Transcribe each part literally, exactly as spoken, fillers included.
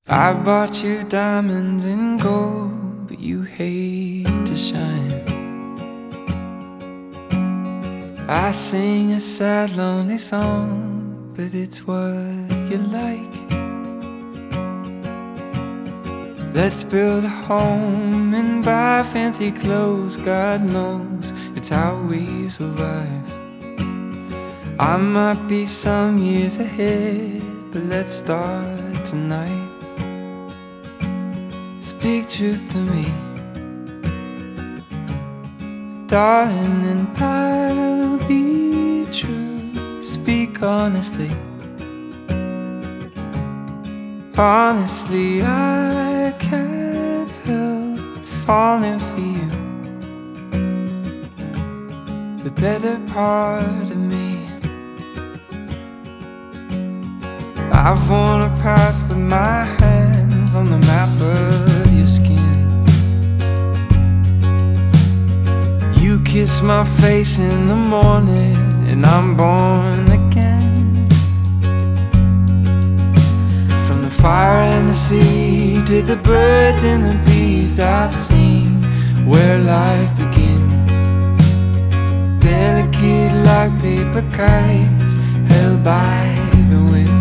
I bought you diamonds and gold, but you hate to shine. I sing a sad, lonely song, but it's what you like. Let's build a home and buy fancy clothes. God knows it's how we survive. I might be some years ahead, but let's start tonight. Speak truth to me, darling, and I'll be true. Speak honestly. Honestly, I can't help falling for you, the better part of me. I've worn a path with my hands on the map of your skin. You kiss my face in the morning, and I'm born again. From the fire and the sea to the birds and the bees, I've seen where life begins. Delicate like paper kites held by the wind.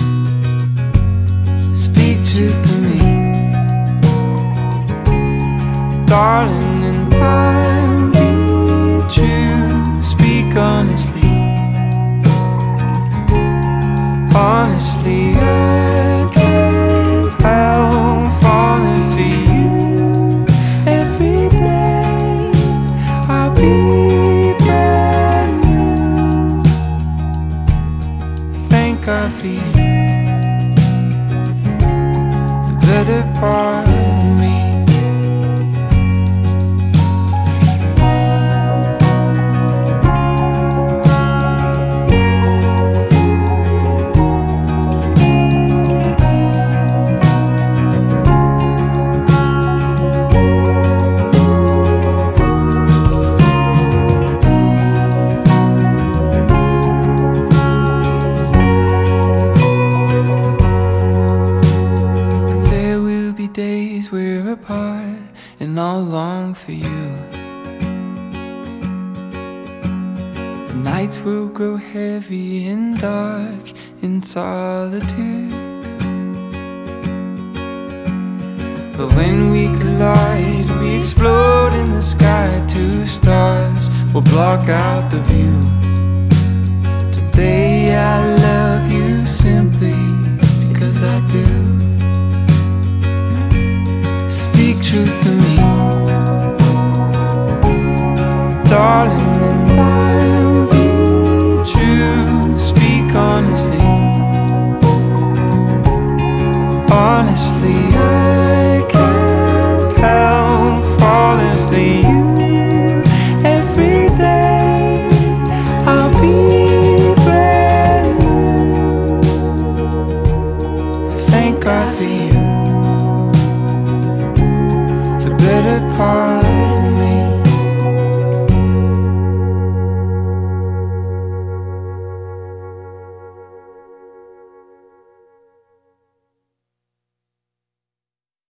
Speak truth to me, darling, and I'll be true. Speak honestly. Honestly, I can't help falling for you. Every day I'll be brand new. Thank God for you, the better part of me. Days we're apart, and I'll long for you. The nights will grow heavy and dark in solitude, but when we collide, we explode in the sky. Two stars will block out the view. Today I love you simply because I do. Speak truth to me, darling, and I'll be true. Speak honestly. Honestly,